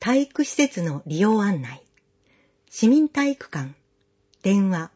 体育施設の利用案内。市民体育館。電話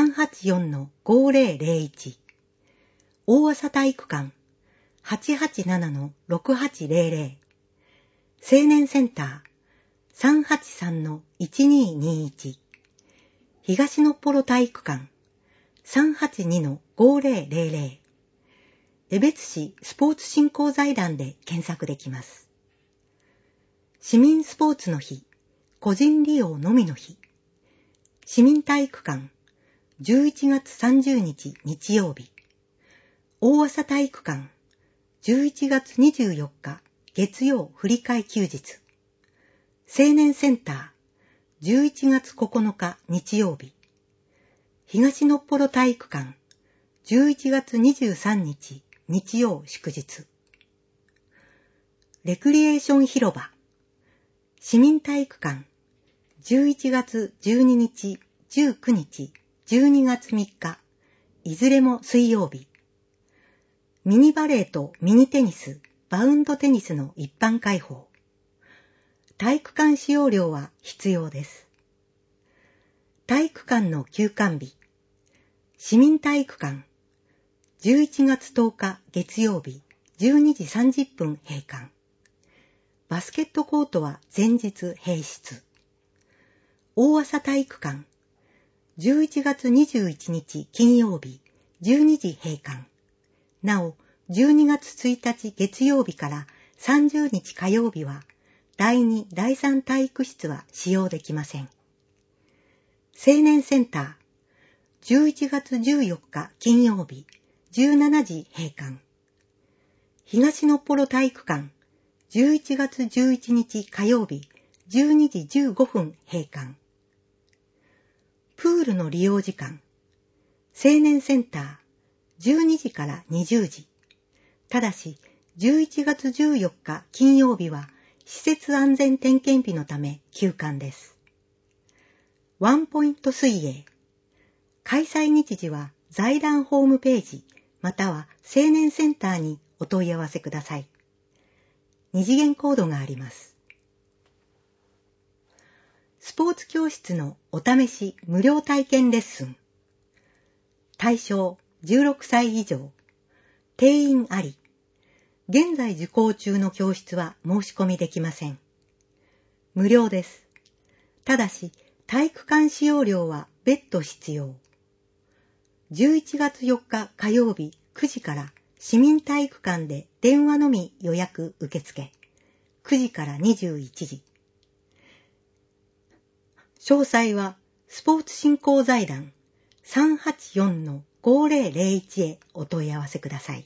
384-5001。大麻体育館。887-6800。青年センター。383-1221。東のっぽろ体育館。382-5000。江別市スポーツ振興財団で検索できます。市民スポーツの日、個人利用のみの日。市民体育館、11月30日日曜日。大麻体育館、11月24日月曜振り替え休日。青年センター、11月9日日曜日。東のっぽろ体育館、11月23日日曜祝日。レクリエーション広場。市民体育館、11月12日、19日、12月3日、いずれも水曜日。ミニバレーとミニテニス、バウンドテニスの一般開放。体育館使用料は必要です。体育館の休館日。市民体育館、11月10日月曜日、12時30分閉館。バスケットコートは前日閉室。大麻体育館、11月21日金曜日、12時閉館。なお、12月1日月曜日から30日火曜日は、第2、第3体育室は使用できません。青年センター、11月14日金曜日、17時閉館。東のっぽろ体育館、11月11日火曜日、12時15分閉館。プールの利用時間。青年センター、12時から20時。ただし、11月14日金曜日は、施設安全点検日のため休館です。ワンポイント水泳。開催日時は財団ホームページ、または青年センターにお問い合わせください。二次元コードがあります。スポーツ教室のお試し無料体験レッスン。対象16歳以上。定員あり。現在受講中の教室は申し込みできません。無料です。ただし、体育館使用料は別途必要。11月4日火曜日9時から市民体育館で電話のみ予約受付。9時から21時。詳細はスポーツ振興財団 384-5001 へお問い合わせください。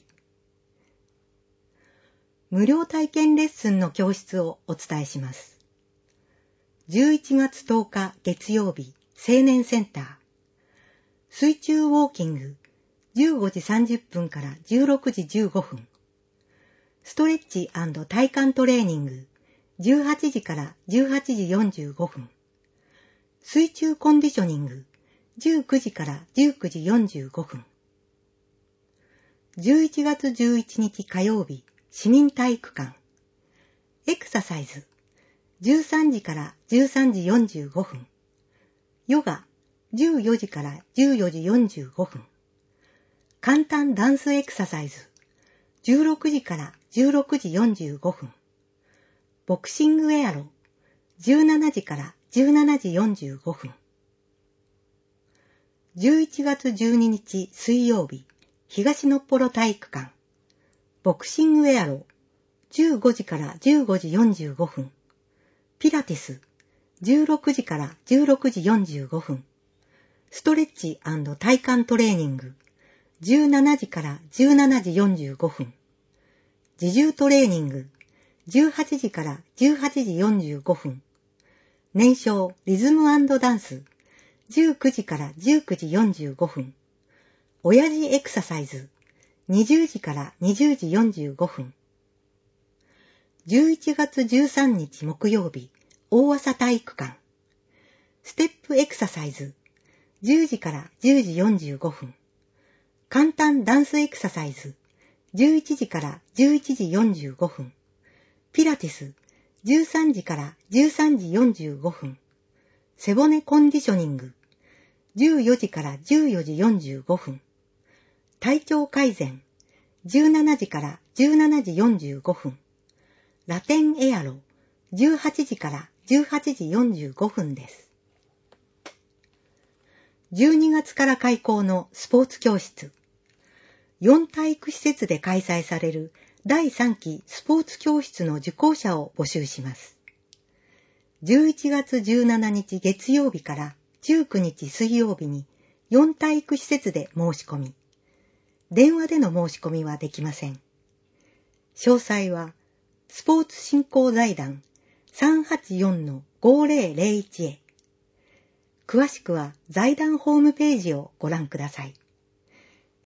無料体験レッスンの教室をお伝えします。11月10日月曜日青年センター。水中ウォーキング15時30分から16時15分。ストレッチ&体幹トレーニング18時から18時45分。水中コンディショニング19時から19時45分。11月11日火曜日市民体育館。エクササイズ13時から13時45分。ヨガ14時から14時45分。簡単ダンスエクササイズ16時から16時45分。ボクシングエアロ17時から17時45分。11月12日水曜日東のっぽろ体育館。ボクシングエアロ15時から15時45分。ピラティス16時から16時45分。ストレッチ&体幹トレーニング17時から17時45分。自重トレーニング18時から18時45分。燃焼リズム&ダンス19時から19時45分。親父エクササイズ20時から20時45分。11月13日木曜日大麻体育館。ステップエクササイズ10時から10時45分。簡単ダンスエクササイズ11時から11時45分。ピラティス 13時から13時45分、背骨コンディショニング、14時から14時45分、体調改善、17時から17時45分、ラテンエアロ、18時から18時45分です。12月から開校のスポーツ教室。4体育施設で開催される第3期スポーツ教室の受講者を募集します。11月17日月曜日から19日水曜日に4体育施設で申し込み。電話での申し込みはできません。詳細は、スポーツ振興財団 384-5001 へ。詳しくは財団ホームページをご覧ください。